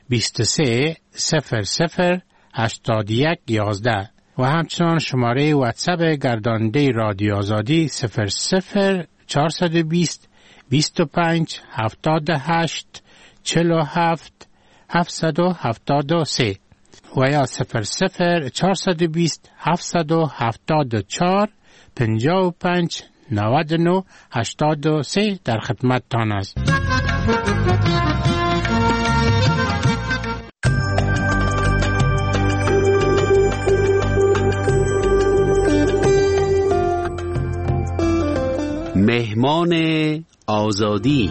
23 00 81 11 و همچنان شماره واتساپ گرداننده رادیو آزادی 00 420 25 78 47 773 و یا 00 420 774 55 99 83 در خدمت تان است. مهمان آزادی.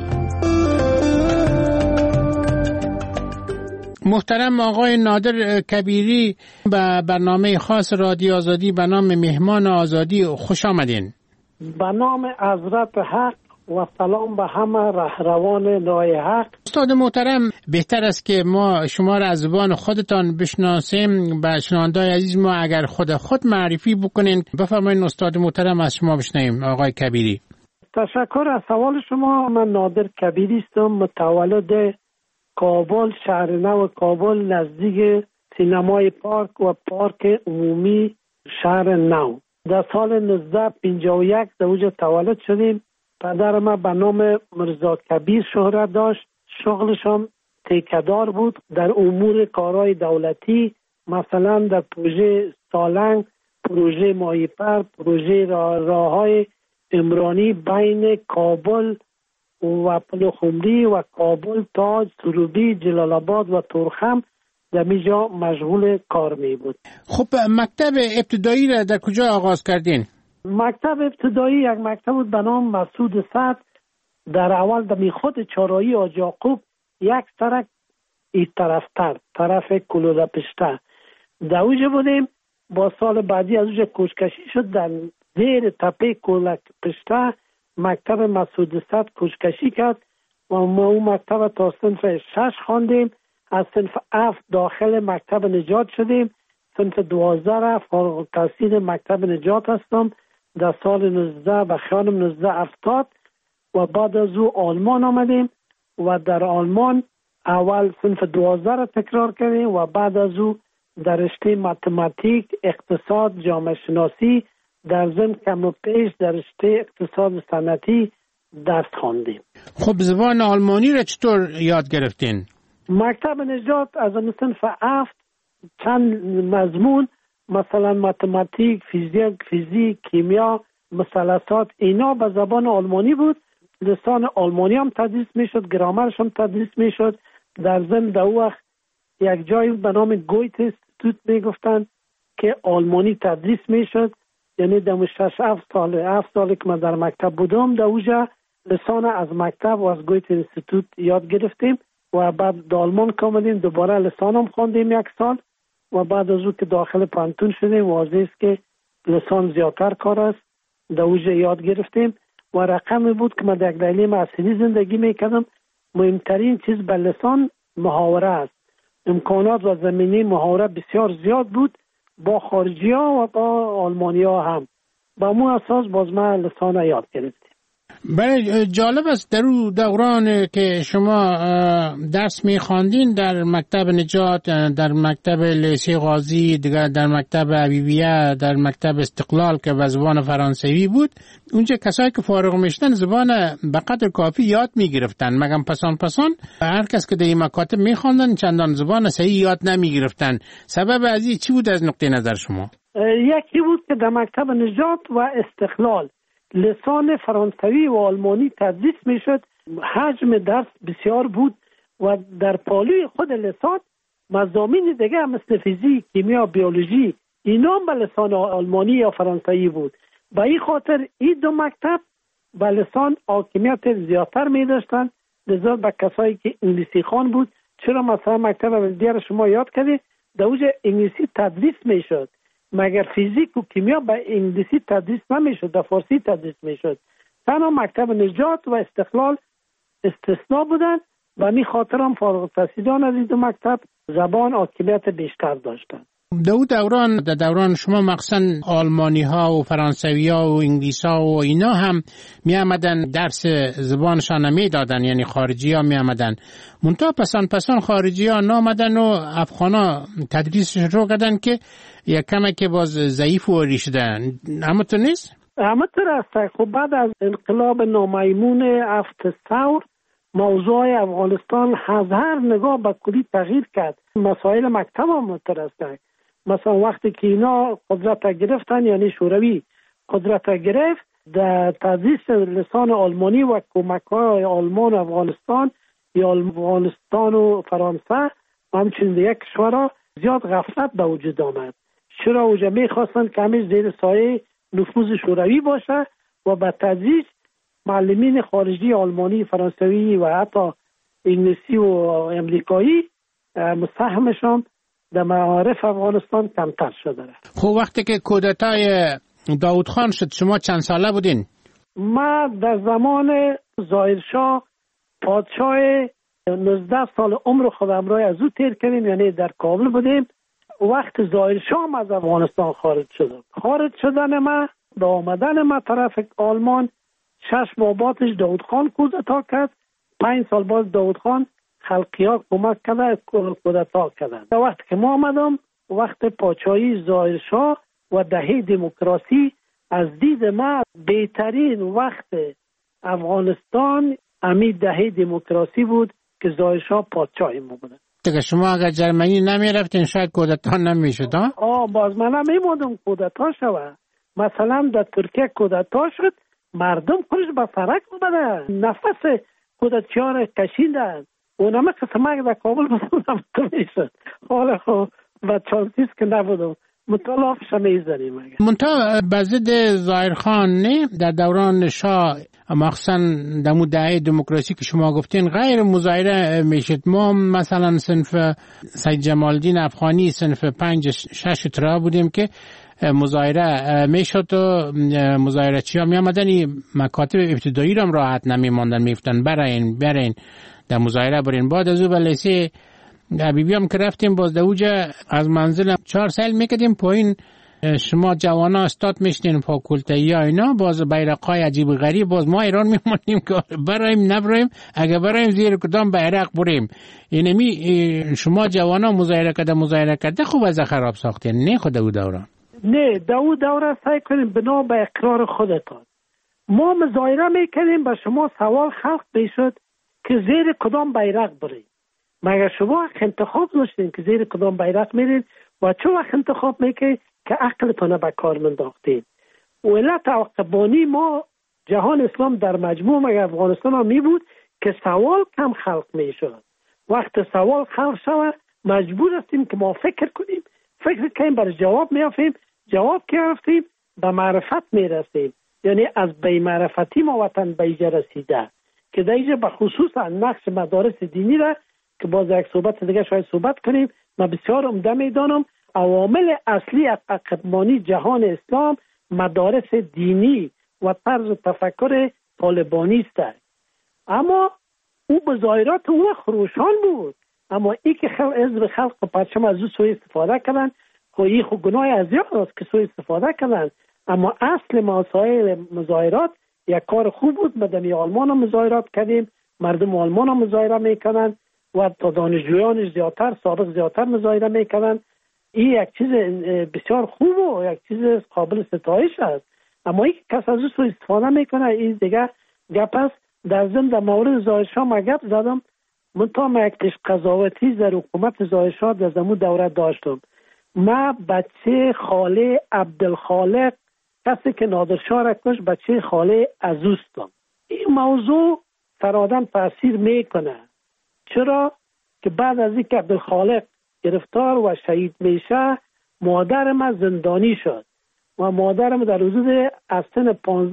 محترم آقای نادر کبیری، به برنامه خاص رادیو آزادی به نام مهمان آزادی خوش آمدین. به نام حضرت حق و سلام به همه رهروان راه حق. استاد محترم، بهتر است که ما شما را از زبان خودتان بشناسیم. به شنوندگان عزیز ما اگر خود معرفی بکنین بفرمایید استاد محترم از شما بشنویم. آقای کبیری. تشکر از سوال شما. من نادر کبیری هستم، متولد کابل، شهر نو کابل، نزدیک سینمای پارک و پارک عمومی شهر نو. در سال 1951 در اونجا تولد شدیم. پدر ما به نام مرزا کبیر شهرت داشت. شغلشان تیکدار بود در امور کارهای دولتی، مثلا در پروژه سالنگ، پروژه ماهیپر، پروژه راههای عمرانی بین کابل و پلخمری و کابل، تاج، سروبی، جلال آباد و تورخم در میجا مشغول کار می بود. خب مکتب ابتدایی را در کجا آغاز کردین؟ مکتب ابتدایی یک مکتب بود به نام مسعود سعد. در اول در خود چهارراهی حاجی یعقوب یک سرک این طرفتر، طرف کلوده پشته در اوجه بودیم. با سال بعدی از اوجه کوچکشی شد، در زیر تپه کلوده پشته مکتب مسعود سعد کوچکشی کرد و ما اون مکتب تا صنف 6 خواندیم. از صنف 7 داخل مکتب نجات شدیم. صنف 12 را فارغ التحصیل مکتب نجات هستم در سال 19 و خانم 1970 و بعد از او آلمان آمدیم و در آلمان اول صنف 12 را تکرار کردیم و بعد از او در رشته متماتیک، اقتصاد، جامعه شناسی، در ضمن کم و پیش در رشته اقتصاد صنعتی درس خواندیم. خب زبان آلمانی را چطور یاد گرفتین؟ مکتب نجات از صنف 7 چند مضمون مثلا متماتیک، فیزیک، کیمیا، مثلثات اینا به زبان آلمانی بود. لسان آلمانی هم تدریس میشد، گرامرش هم تدریس میشد. در ضمن در وقت یک جایی به نام گویت استیتوت میگفتن که آلمانی تدریس میشد. یعنی در 7 سال که من در مکتب بودم در اوجا لسان از مکتب و از گویت استیتوت یاد گرفتیم و بعد در آلمان کامدیم دوباره لسانم خواندیم 1 سال و بعد از او که داخل پانتون شدیم واضح است که لسان زیادتر کار است در اوجا یاد گرفتیم و رقمی بود که من در اقلیم اصلی زندگی میکردم. مهمترین چیز به لسان محاوره است. امکانات و زمینه محاوره بسیار زیاد بود با خارجی ها و با آلمانی ها هم. با مو اساس باز من لسان یاد گرفتیم. برای جالب است در اون دوران که شما درس می‌خواندین در مکتب نجات، در مکتب لیسه غازی، دیگر در مکتب حبیبیه، در مکتب استقلال که به زبان فرانسوی بود، اونجا کسایی که فارغ میشدن زبان به قدر کافی یاد میگرفتن، مگم پسان هر کس که در این مکاتب می‌خواندن چندان زبان صحیح یاد نمیگرفتن. سبب از این چی بود از نقطه نظر شما؟ یکی بود که در مکتب نجات و استقلال لسان فرانسوی و آلمانی تدریس میشد. حجم درس بسیار بود و در پالوی خود لسان مضامین دیگه مثل فیزیک، کیمیا، بیولوژی اینا به لسان آلمانی یا فرانسوی بود. به این خاطر این دو مکتب به لسان حاکمیت زیادتر می داشتن، لذا به کسایی که انگلیسی خوان بود. چرا مثلا مکتب دیگر شما یاد کردید در اوجه انگلیسی تدریس میشد، مگر فیزیک و کیمیا به انگلیسی تدریس نمیشد، در فارسی تدریس میشد. تنها مکتب نجات و استقلال استثناء بودن و می خاطر هم فارغ التحصیلان از این دو مکتب زبان حاکمیت بیشتر داشتن. در دوران شما مخصوصا آلمانی ها و فرانسوی ها و انگلیس ها و اینا هم می آمدن درس زبانشان می دادن، یعنی خارجی ها می آمدن. منتها پسان خارجی ها نامدن و افغان ها تدریس شروع کردن که یک کمه که باز ضعیف و ریشدن. اما تو نیست؟ اما تو راست. خب بعد از انقلاب نامیمون 7 ثور موضوع افغانستان از هر نگاه به کلی تغییر کرد. مسائل مکتب هم مترسته. مثلا وقتی که اینا قدرت گرفتن، یعنی شوروی قدرت گرفت، در تدریس لسان آلمانی و کمک‌های آلمان و افغانستان یا افغانستان و فرانسه و همچنین دیگه کشورها زیاد غفلت به وجود آمد. چرا اوجا میخواستن که همیشه زیر سایه نفوذ شوروی باشه و به تدریج معلمین خارجی آلمانی، فرانسوی و حتی انگلیسی و امریکایی مساهمشان در معارف افغانستان کمتر شده. خب وقتی که کودتای داود خان شد شما چند ساله بودین؟ ما در زمان ظاهرشاه پادشاه 19 سال عمر خودم را از او تیر کردیم، یعنی در کابل بودیم. وقت ظاهرشاه از افغانستان خارج شدن ما به آمدن ما طرف آلمان 6 ماه بعدش داود خان کودتا کرد. 5 سال باز داود خان خلقیات کمک کرده کودتا کردن. در وقت که ما آمدم وقت پادشاهی ظاهرشاه و دهه دموکراسی از دید ما بهترین وقت افغانستان امید دهه دموکراسی بود که ظاهرشاه پادشاه ما بود. دیگه شما اگر جرمنی نمی رفتین شاید کودتا نمیشد. باز من نمیموندم کودتا شود. مثلا در ترکیه کودتا شد، مردم خودش به سرک اومده، نفس کودتچی‌ها را کشیدن. اونم قسمه در کابل بودم میشد. حالا خب و چانسیست که نبودم مطالعافش میزنیم. منتها بزد ظاهرخان نه در دوران شاه مخصوصا در دهه دموکراسی که شما گفتین غیر مظاهره میشد. ما مثلا صنف سید جمال الدین افغانی صنف 5-6 ترا بودیم که مظاهره میشد و مظاهره چی ها می آمدن مکاتب ابتدایی را هم راحت نمی ماندن، میفتن برین در مظاهره برین. بعد از او به لیسه حبیبی هم که رفتیم باز در اوجا از منزل 4 سال میکردیم پایین شما جوانا استاد میشنین فاکولتایی ها اینا باز بیرقای عجیب غریب. باز ما ایران میمونیم که برایم نبرایم، اگه برایم زیر کدام بیرق بریم. اینمی شما جوانا مظاهره کرده خوب از خراب ساختین نه خود او دوران؟ نه دو دوره سعی کنیم بنا به اقرار خودتان. ما مظاهره میکنیم به شما سوال خلق میشد که زیر کدام بیرق بریم. مگر شما انتخاب داشتین که زیر کدام بیرق میرین و چه وقت انتخاب میکنید که عقلتان به کار منداختین؟ علت عقبانی ما جهان اسلام در مجموع مگر افغانستان ها می بود که سوال کم خلق میشد. وقت سوال خلق شود مجبور هستیم که ما فکر کنیم برای جواب میافیم. جواب که رفتیم به معرفت میرسیم، یعنی از بی معرفتی ما وطن به ایجا رسیده که در ایجا به خصوص نقش مدارس دینی را که باز یک صحبت دیگه شاید صحبت کنیم من بسیار عمده میدانم. عوامل اصلی عقبانی جهان اسلام مدارس دینی و طرز تفکر طالبانی است. اما او بظاهرات او خروشان بود، اما ای که حزب خلق و پرچم از او سوء استفاده کردن خو ای خو گناه از یاد که سوء استفاده کردن. اما اصل مسائل مظاهرات یک کار خوب بود. مدنی آلمان هم مظاهرات کردیم، مردم آلمان هم مظاهره میکنن و تا دانشجویان زیادتر مظاهره میکنن. این یک چیز بسیار خوب و یک چیز قابل ستایش است. اما این کس از او سوء استفاده میکنه این دیگه گپ است. در ضمن در مورد ظاهرشاه ما گپ زدم، منتها ما یک قضاوتی در حکومت ظاهرشاه در زمان دوره داشتم. ما بچه خاله عبدالخالق کسی که نادرشاه را کش بچه خاله عزوستم. این موضوع فرادن تاثیر میکنه. چرا؟ که بعد از اینکه عبدالخالق گرفتار و شهید میشه مادر ما زندانی شد و مادرم در حدود از سن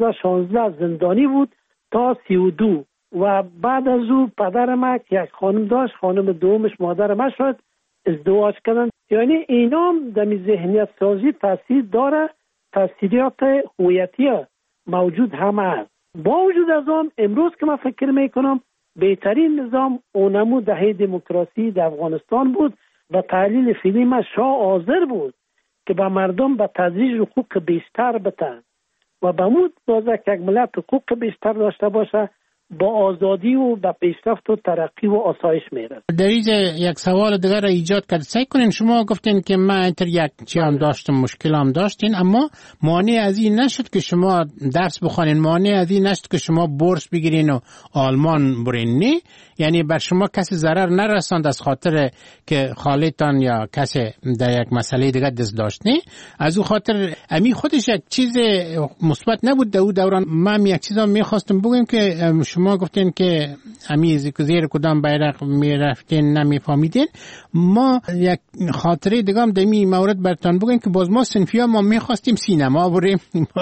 15-16 زندانی بود تا 32 و بعد از او پدر ما که یک خانم داشت، خانم دومش مادر ما شد، ازدواج کردن. یعنی اینا در ذهنیت سازی تاثیر داره، تاثیرات هویتی موجود هم است. با وجود از آن امروز که من فکر میکنم بهترین نظام اونمو دهه دموکراسی در افغانستان بود و تحلیل فیلم شاه حاضر بود که به مردم به تدریج حقوق بیشتر بده و به مود دازه که یک ملت حقوق بیشتر داشته باشه با آزادی و با پیشرفت و ترقی و آسایش میرسه. در اینجا یک سوال دیگر را ایجاد کرد. سعی کنین شما گفتین که من اینطور یک چیام داشتم، مشکلام داشتین، اما مانع از این نشد که شما درس بخوانین، مانع از این نشد که شما بورس بگیرین و آلمان برین. نه، یعنی بر شما کسی ضرر نرساند از خاطر که خالتان یا کسی در یک مسئله دیگه دست داشت. نه، از او خاطر امی خودش یک چیز مثبت نبود در اون دوران. من یک چیزا میخواستم بگم که شما گفتین که امی زیر کدام بیرق میرفتین نمیفهمیدین. ما یک خاطره دیگه هم در این مورد براتون بگم که باز ما صنفیا ما میخواستیم سینما بریم،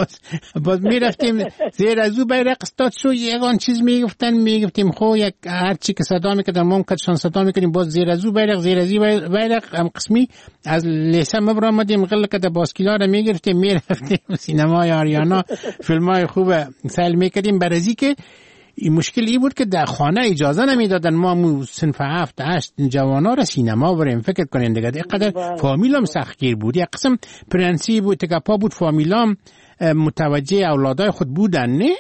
باز میرفتیم زیر از او بیرق استاد شو یگان چیز میگفتیم خو یک هر چی که صدا میکردن ما کدشان صدا میکردیم، باز زیر از او بیرق زیر از بیرق هم قسمی از لیسه مبرامدیم غل کده باسکیلا را میگرفتیم میرفتیم سینمای آریانا فیلمای خوب سال میکردیم. برازی که این مشکل ای بود که در خانه اجازه نمیدادن ما صنف 7-8 جوانا را سینما بریم. فکر کنین دیگه اینقدر فامیلام سختگیر بود. یک قسم پرنسی بود که پا بود فامیلام متوجه اولادای خود بودن. نه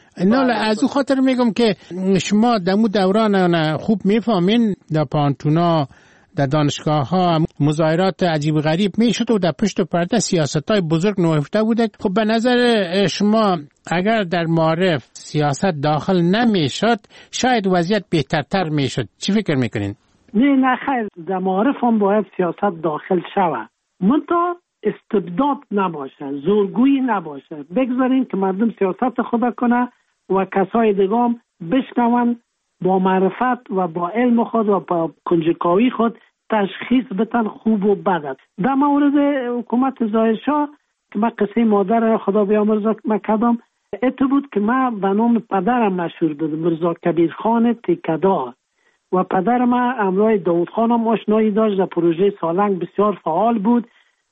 از او خاطر میگم که شما در مو دوران خوب میفهمین در پانتونا در دانشگاه ها مظاهرات عجیب غریب میشد و در پشت پرده سیاست های بزرگ نهفته بوده. خب به نظر شما اگر در معارف سیاست داخل نمیشد شاید وضعیت بهترتر میشد. چی فکر میکنین؟ نه خیر، در معارف هم باید سیاست داخل شود، منتها استبداد نباشه، زورگویی نباشه. بگذارین که مردم سیاست خود کنه و کسای دیگه هم بشنون با معرفت و با علم خود و با کنجکاوی خود تشخیص بدن خوب و بد است. در مورد حکومت ظاهرشاه که من قصه مادر خدا بیامرزه کردم، ات بود که من به نام پدرم مشهور بود، مرزا کبیرخان تکه‌دار، و پدر من همراه داود خانم آشنایی داشت. در پروژه سالنگ بسیار فعال بود.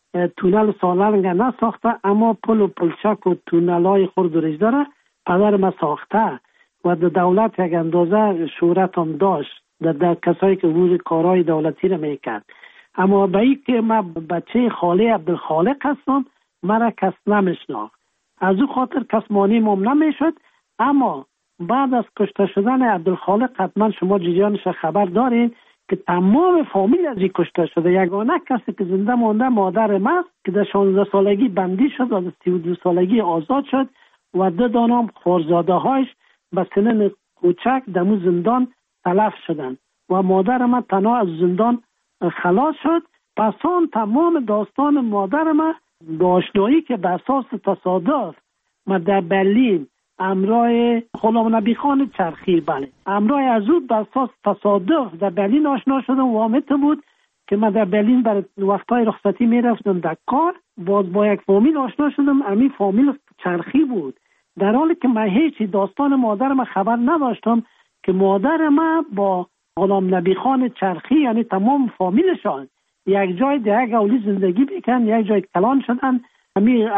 تونل سالنگ نساخته اما پل و پلچک و تونل‌های خرد و ریز داره پدر من ساخته و در دولت یک اندازه شهرت هم داشت در کسایی که روز کارهای دولتی رو میکرد. اما به این که من بچه خاله عبدالخالق هستم مرا کس نمیشناخت، از او خاطر کس مانع مم نمیشد. اما بعد از کشته شدن عبدالخالق حتما شما جریانش خبر دارین که تمام فامیل از این کشته شده. یگانه کسی که زنده مانده مادر من که در 16 سالگی بندی شد و در 32 سالگی آزاد شد و 2 دانم خورزاده هایش به سنن کوچک در زندان تلف شدند و مادر من تنها از زندان خلاص شد. پس آن تمام داستان مادر من با آشنایی که به اساس تصادف من در برلین همراه غلام نبی خان چرخی همراه از او به اساس تصادف در برلین آشنا شدم. واقعیت بود که من در برلین برای وقتهای رخصتی میرفتم در کار، باز با یک فامیل آشنا شدم. همین فامیل چرخی بود، در حالی که من هیچی داستان مادر من خبر نداشتم که مادر من با غلام نبی خان چرخی یعنی تمام فامیلشان یک جای در یک اولی زندگی میکنن، یک جای کلان شدن. همین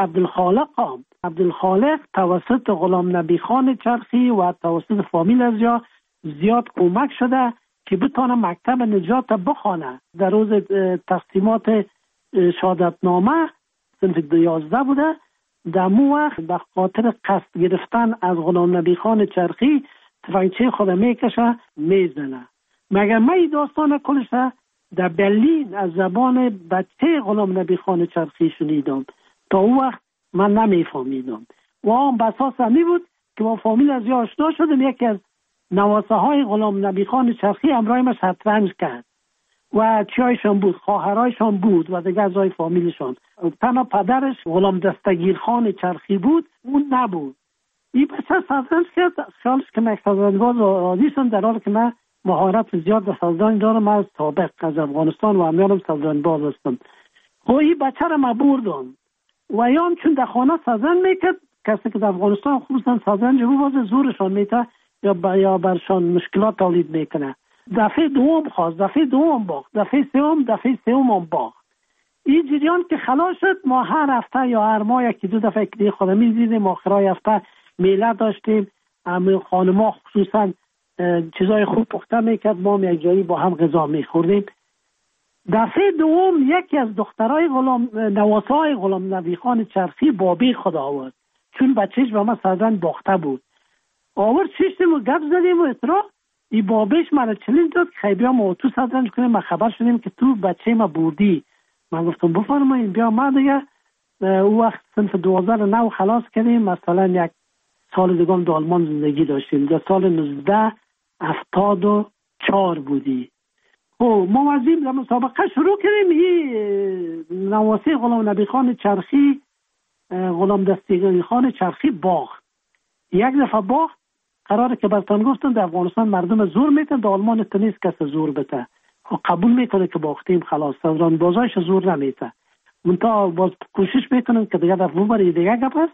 عبدالخالق توسط غلام نبی خان چرخی و توسط فامیل از زیاد کمک شده که بتونه مکتب نجات بخونه. در روز تقسیمات شهادتنامه صنف 11 بوده. در مو وقت به خاطر قصد گرفتن از غلام نبی خان چرخی تفنگچه خود میکشه میزنه. مگر من این داستان کلش در برلین از زبان بچه غلام نبی خان چرخی شنیدم. تا اون وقت من نمیفهمیدم و آن بساس همی بود که با فامیل از آشنا شدم. یکی از نواسه های غلام نبی خان چرخی همراه ما شطرنج کرد و چیایشان بود، خواهرایشان بود و دیگه از های فامیلشان. تنها پدرش غلام دستگیر خان چرخی بود، اون نبود. این بچه شطرنج کرد، خیالش که من شطرنج‌باز عادیشم، در حالی که من مهارت زیاد به شطرنج دارم. از سابق از افغانستان و همیانم شطرنج‌باز هستم. خب این بچه را من بردم و یام چون در خانه شطرنج میکرد، کسی که در افغانستان خصوصا شطرنج رو باز زورشان میته یا برشان مشکلات تولید میکنه. دفعه دوم خواست، دفعه دوم باخت، دفعه سوم هم باخت. این جریان که خلاص شد، ما هر هفته یا هر ماه یکی 2 دفعه که خودم می‌دیدیم. آخرای هفته میله داشتیم، همه خانم‌ها خصوصا چیزای خوب پخته میکرد، ما هم یک جایی با هم غذا میخوردیم. دفعه دوم یکی از دخترای نواسای غلام نبی خان چرخی بابی خدا آورد، چون بچهش به ما صدرنج باخته بود. آورد ششتیم و گپ زدیم و اطراح ای بابیش من چلین داد که خیلی ما تو صدرنج کنیم. ما خبر شدیم که تو بچه ما بردی. من گفتم بفرمایید بیا. ما دیگه او وقت صنف 2009 خلاص کردیم. مثلا یک سال دیگه هم در آلمان زندگی داشتیم. در سال 1974 بودی. ما از این مسابقه شروع کردیم. این نواسی غلام نبی خان چرخی غلام دستگیری خان چرخی باخت. یک دفعه باخت. قراره که برتان گفتن در افغانستان مردم زور میتن، در آلمان نیست کس زور بته. قبول میکنه که باختیم خلاص، صدران بازایش زور نمیته. منتها باز کوشش میکنن که دیگه دفعه برای دیگه گپ است.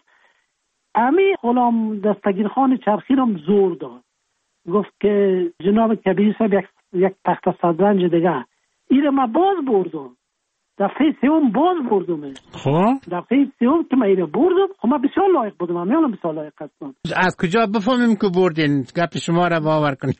امی غلام دستگیر خان چرخی رو زور داد. گفت که جناب کبیر صاحب یک تخت صدرنج دیگه ایره ما باز بردم. دفعه سوم باز بردم. دفعه سوم که ما ایره بردم، ما بسیار لایق بودم. من بسیار لایق هستم. از کجا بفهمیم که بردین؟ گپ شما را باور کنیم.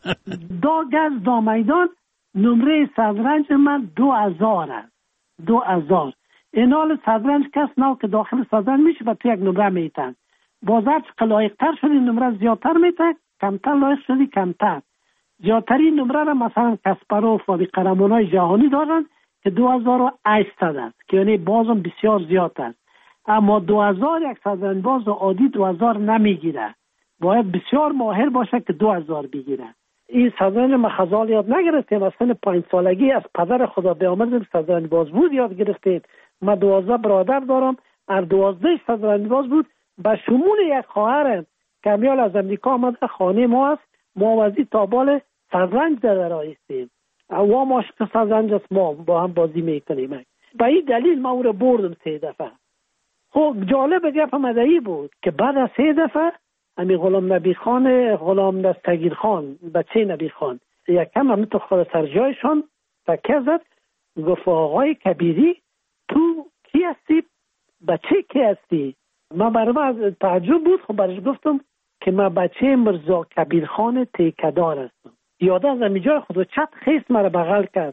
دا گز دا میدان نمره صدرنج من 2000 است. 2000 اینال صدرنج کس نو که داخل صدرنج میشه و تو یک نمره میتن. بازار چه لایق تر شدی نمره زیادتر میتن، کمتر لایق شدی کمتر. زیادترین نمره را مثلا کاسپاروف و قهرمانای جهانی دارن که 2800 است، که یعنی بازم بسیار زیاد است. اما 2000 یک صدرنج باز عادی 2000 نمیگیره، باید بسیار ماهر باشه که 2000 بگیره. این صدرنج ما خزال یاد نگرفتیم، از سن 5 سالگی از پدر خدا بیامرزم صدرنج باز بود یاد گرفتیم. ما 12 برادر دارم، هر 12 صدرنج باز بود. به شمول یک خواهرم که میال از امریکا آمده خانه ما است، ما وزی تابال صدرنج در آیستیم و ما عاشق صدرنج است، ما با هم بازی میکنیم. به این دلیل ما او را بردم 3 دفعه. خب جالب گپ مدعی بود که بعد از 3 دفعه امی غلام نبی خان غلام دستگیر خان بچه نبی خان یکم هم تو خود سرجایشان تکه زد. گفت آقای کبیری تو کی هستی؟ بچه کی هستی؟ من برای تعجب بود. خب برش گفتم که من بچه مرزا کبیر خان تیکدار هستم. یاده از امی جای خود چت خیست مرا بغل کرد.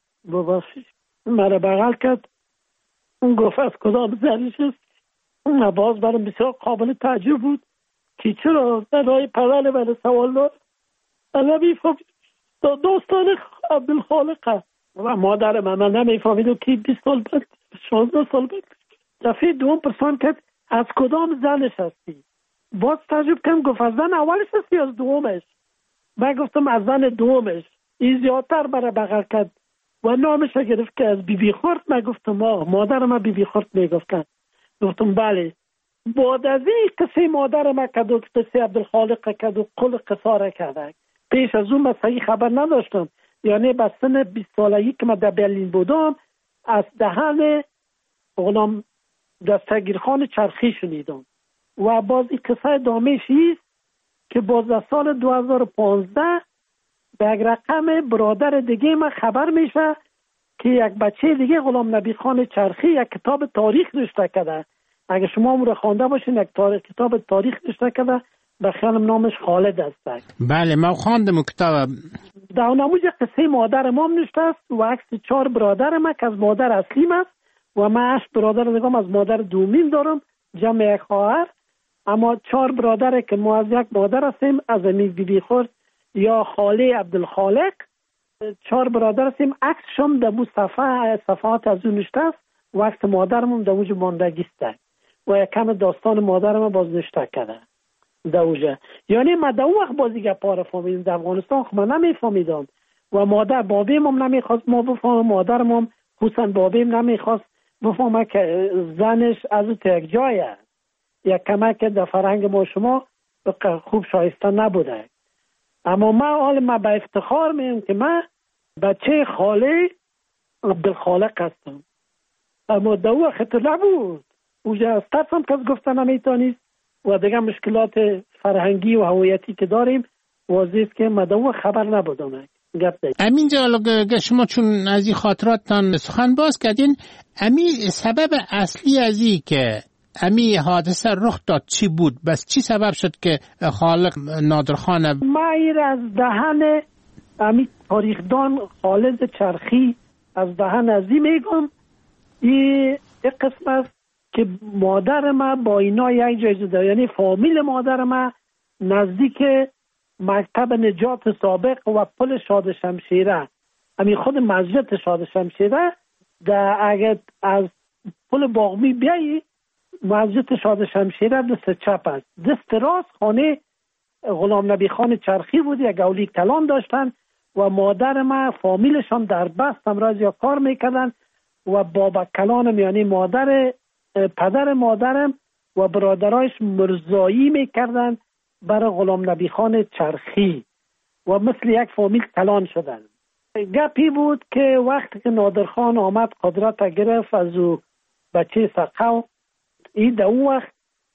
مرا بغل کرد. اون گفت از کدام زنش است؟ اون باز برام بسیار قابل تعجب بود که چرا برای پدر من سوال داد. نمی فهمید دوستان عبدالخالق و مادر من نمیفهمید که 20 سال بعد 16 سال بعد دفعه دوم پرسان کرد از کدام زنش هستی؟ باز تعجب کردم. گفت از زن اولش هستی از دومش؟ من گفتم از زن دومش. این زیادتر برای بغل کرد و نامش گرفت که از بیبی خورد. من گفتم مادر من بیبی خورد میگفتن. گفتم بله. بعد از این قصه مادر من کد و قصه عبدالخالق کد و قل قصاره کرده. پیش از اون من صحیح خبر نداشتم. یعنی به سن 20 سالگی که من در برلین بودم از دهن غلام دستگیر خان چرخی شنیدم. و باز این قصه دامش است که باز از سال 2015 به یک رقم برادر دیگه من خبر میشه که یک بچه دیگه غلام نبی خان چرخی یک کتاب تاریخ نوشته کرده. اگه شما اون رو خوانده باشین یک کتاب تاریخ نوشته کرده، به خیالم نامش خالد است. بله ما خواندم کتاب. در نموز قصه مادر ما نوشته است و عکس 4 برادر ما که از مادر اصلیم است و من 8 برادر دیگه از مادر دومین دارم، جمع یک خواهر. اما 4 برادر که ما از یک مادر هستیم، از امی بیبی خورد یا خاله عبدالخالق 4 برادر هستیم. عکسشم در صفحات از اون نوشته است و عکس مادرمون در اوج ماندگی است و یکم داستان مادرم باز نوشته کرده در اوجه. یعنی من در اون وقت بازی گپا رو فهمیدم. در افغانستان خب من نمیفهمیدم و مادر بابیم هم نمیخواست ما بفهمم، مادرم هم حسن بابیم نمیخواست بفهمم که زنش از یک جای است. یک کمک در فرهنگ ما شما خوب شایسته نبوده. اما من به افتخار میگم که من بچه خاله عبدالخالق هستم. اما در اون وقت نبود. اوجه از ترسم کس گفتن نمیتونیست و دیگه مشکلات فرهنگی و هویتی که داریم واضح است که من در اون خبر نبودم. امین جان شما چون از این خاطراتتان سخن باز کردین، امین سبب اصلی از این که امی حادثه رخ داد چی بود؟ بس چی سبب شد که خالق نادرخان ما ایر از دهن امی تاریخدان خالد چرخی از دهن ازی میگم این قسم است که مادر ما با اینا یک جای جدا، یعنی فامیل مادر ما نزدیک مکتب نجات سابق و پل شاد شمشیره، همین خود مسجد شاد شمشیره، اگر از پل باغمی بیایی مسجد شاد شمشیره دست چپ است، دست راست خانه غلام نبی خان چرخی بود، یک اولی کلان داشتن و مادر ما فامیلشان در بست امراض یا کار میکردن و بابا کلانم یعنی پدر مادرم و برادرایش مرزایی میکردن برای غلام نبی خان چرخی و مثل یک فامیل کلان شدن. گپی بود که وقتی که نادرخان آمد قدرت گرفت از او بچه سقو، این در اون وقت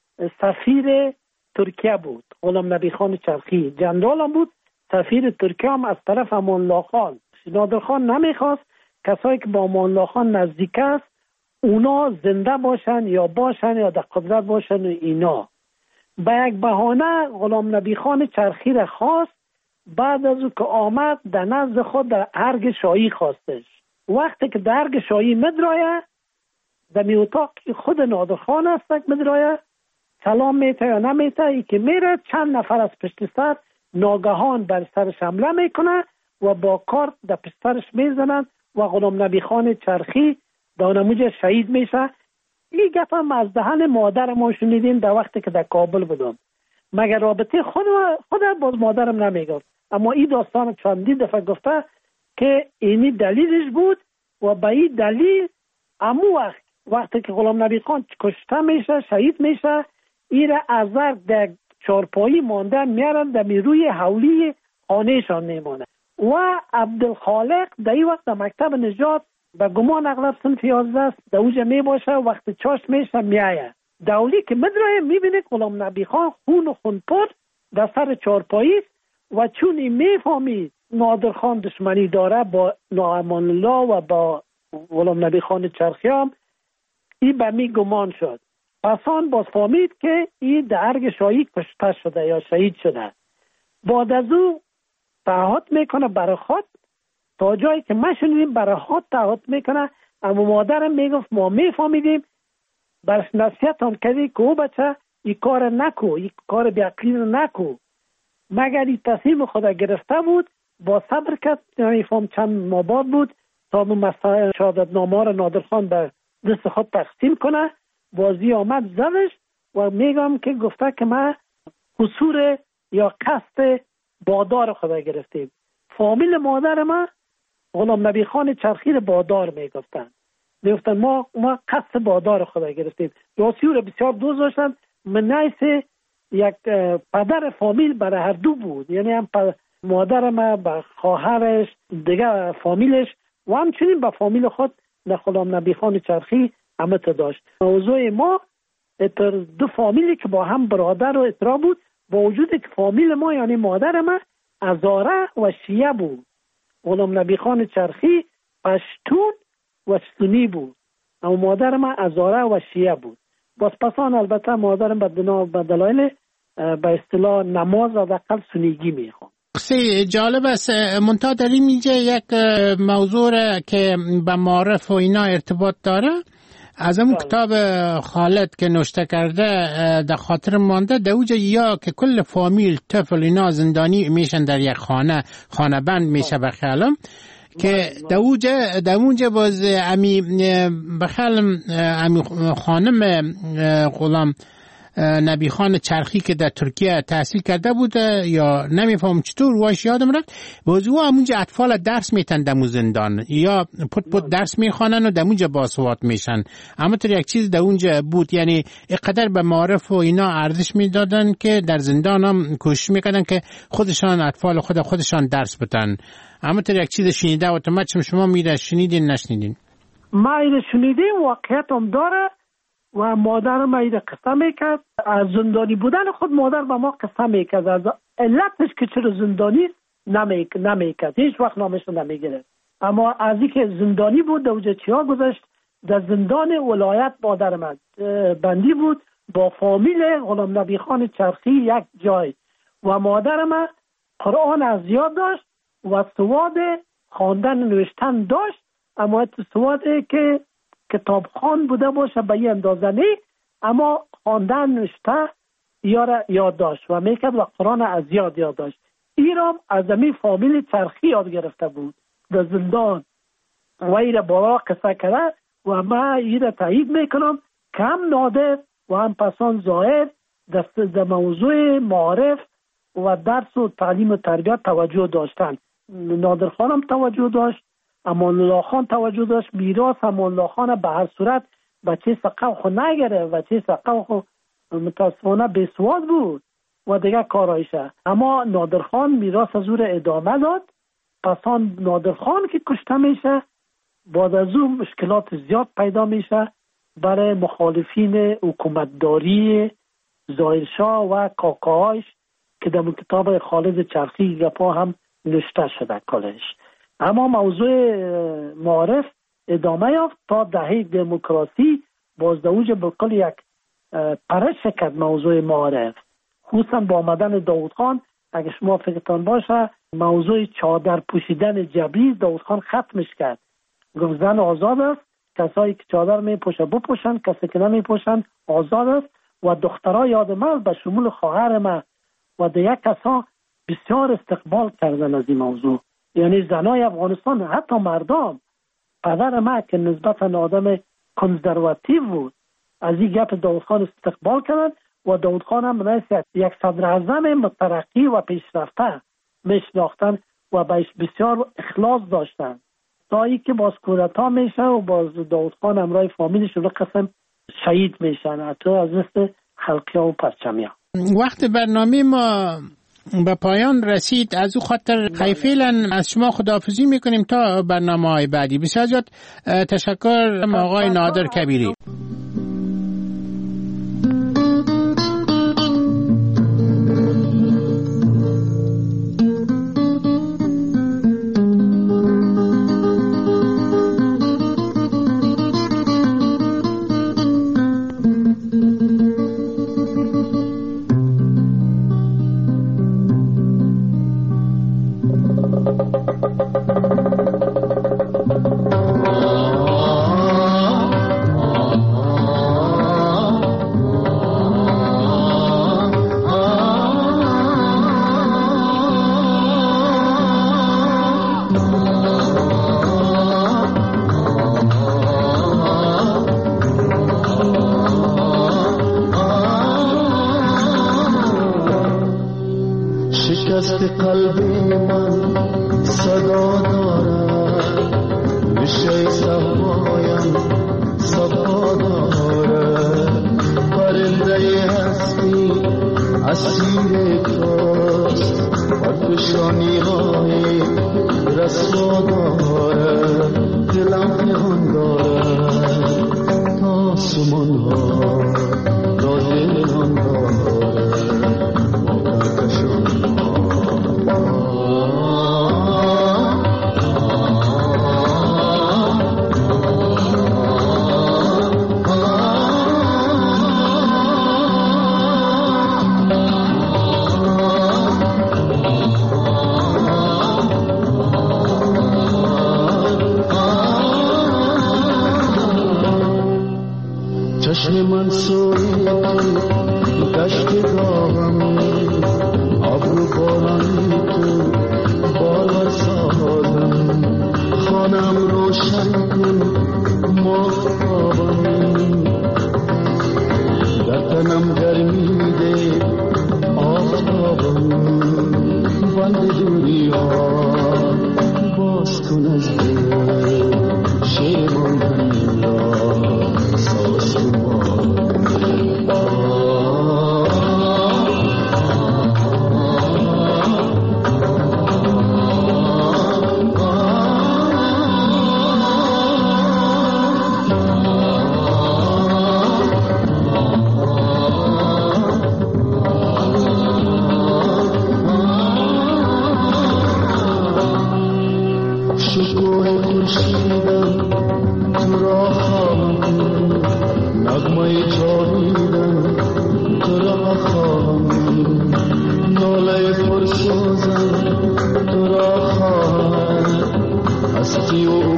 سفیر ترکیه بود غلام نبی خان چرخی، جنرال هم بود، سفیر ترکیه هم از طرف امان الله خان. نادرخان نمیخواست کسایی که با امان الله خان نزدیک است اونا زنده باشن یا در قدرت باشن و اینا. به یک بهانه غلام نبی خان چرخی را خواست، بعد از او که آمد در نزد خود در ارگ شاهی خواستش. وقتی که در ارگ شاهی مدرایه در می اتاق خود نادرخان است مدرایه سلام میته یا نمیته، ای که میره چند نفر از پشت سر ناگهان بر سرش حمله میکنه و با کارت در پشت سرش میزنن و غلام نبی خان چرخی دانموج شهید میشه. این گپ هم از دهن مادر ما شنیدیم در وقتی که در کابل بودم، مگر رابطه خود باز مادرم نمیگفت، اما این داستان چندی دفعه گفته که اینی دلیلش بود و به این دلیل امو وقتی که غلام نبی خان کشته میشه شهید میشه این را از در چارپایی مانده میارن در روی حولی خانهشان میمانه و عبدالخالق در این وقت در مکتب نجات به گمان اغلب صنف 11 است در اوجه میباشه، وقتی چاش میشه میایه دولی که مدرایه میبینه غلام نبی خان خون پد در سر چارپایی و چون این میفهمید نادرخان دشمنی داره با امان الله و با غلام نبی خان چرخی هم این به می گمان شد. پسان باز فهمید که این در ارگ شاهی کشته شده یا شهید شده. بعد از او تعهد میکنه برای خود، تا جایی که ما شنیدیم برای خود تعهد میکنه، اما مادرم میگفت ما میفهمیدیم برش نصیحت هم کردی که او بچه این کار نکو، این کار بیعقلی نکو، مگر این تصمیم خود گرفته بود با صبر کرد. یعنی فهم چند ماباد بود تا مسائل شهادتنامه را نادرخان به دست خود تقسیم کنه، بازی آمد زدش و میگم که گفته که ما قصور یا قصد بادار خدا گرفتیم. فامیل مادر ما غلام نبی خان چرخی را بادار میگفتن، میگفتن ما قصد بادار خدا گرفتیم. راسی را بسیار دوست داشتن، من نیست یک پدر فامیل برای هر دو بود، یعنی هم مادر ما به خواهرش دیگه فامیلش و همچنین به فامیل خود در غلام نبی خان چرخی همت داشت. موضوع ما دو فامیلی که با هم برادر و اترا بود، با وجودی که فامیل ما یعنی مادر ما هزاره و شیعه بود، غلام نبی خان چرخی پشتون و سنی بود، اما مادر ما هزاره و شیعه بود. باز پسان البته مادرم به دلایل به اصطلاح نماز و دقل سنیگی میخوام. جالب است منتها در اینجا یک موضوع که به معارف و اینا ارتباط داره، از اون کتاب خالد که نوشته کرده در خاطر مانده، در اوجه یا که کل فامیل طفل اینا زندانی میشن در یک خانه بند میشه بخیالم که در اونجا باز امی بخیالم امی خانم غلام نبی خان چرخی که در ترکیه تحصیل کرده بوده یا نمیفهم چطور واش یادم رفت، باز او همونجا اطفال درس میتن دمو زندان یا پت درس میخوانن و دمونجا باسواد میشن. اما تو یک چیز در اونجا بود، یعنی اقدر به معارف و اینا ارزش میدادن که در زندان هم کوشش میکردن که خودشان اطفال خودشان درس بتن. اما تو یک چیز شنیده و تو شما میره شنیدین نشنیدین؟ ما اینو شنیدیم، واقعیت هم داره و مادر ما اینو قصه میکرد. از زندانی بودن خود مادر با ما قصه میکرد، از علتش که چرا زندانی نمیکرد، هیچ وقت نامش نمیگرفت. اما از اینکه زندانی بود دوجه چیا گذاشت، در زندان ولایت مادر من بندی بود با فامیل غلام نبی خان چرخی یک جای و مادر من قرآن از یاد داشت و سواد خواندن نوشتن داشت اما سواده که کتابخوان بوده باشه به این اندازه نه، اما خواندن نوشته یاد داشت و میکرد و قرآن از یاد داشت. ایرام از امی فامیل چرخی یاد گرفته بود در زندان و ایره بالا قصه کرده و من ایره تایید میکنم که هم نادر و هم پسان ظاهر در موضوع معارف و درس و تعلیم و تربیت توجه داشتن. نادر خانم توجه داشت، امان الله خان توجه داشت. میراث امان الله خان به هر صورت بچه سقف خو نگره، بچه سقف خو متاسفانه بسواد بود و دیگه کارایشه. اما نادر خان میراث از او ادامه داد. پسان نادر خان که کشته میشه، بعد از اون مشکلات زیاد پیدا میشه برای مخالفین حکومتداری ظاهرشاه و کاکاهاش که در کتاب خالد چرخی گپا هم نوشته شده کلش. اما موضوع معارف ادامه یافت تا دهه دموکراسی باز در اوج بکل یک پرش کرد موضوع معارف، خصوصا با آمدن داود خان. اگه شما فکرتان باشه موضوع چادر پوشیدن جبری داود خان ختمش کرد، گفت زن آزاد است، کسایی که چادر میپوشن بپوشن، کسی که نمیپوشن آزاد است. و دخترها یاد من به شمول خواهر من و دیگه کسا بسیار استقبال کردن از این موضوع. یعنی زنای افغانستان، حتی مردم، پدر من که نسبتا آدم کنزرواتیو بود، از این گپ داود خان استقبال کردن و داود خان هم مناسب یک صدر اعظم مترقی و پیشرفته میشناختن و بهش بسیار اخلاص داشتن. تا ای که باز کودتا میشه و باز داود خان همراه فامیلش رو قسم شهید میشن، حتی از مثل خلقی و پرچمی ها. وقت برنامه ما به پایان رسید، از او خاطر فعلا از شما خداحافظی میکنیم تا برنامه های بعدی. بسیار زیاد تشکر آقای نادر کبیری.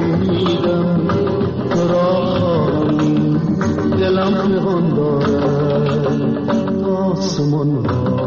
امیدم تو را خواهم، دلم پیغام دارد آسمان را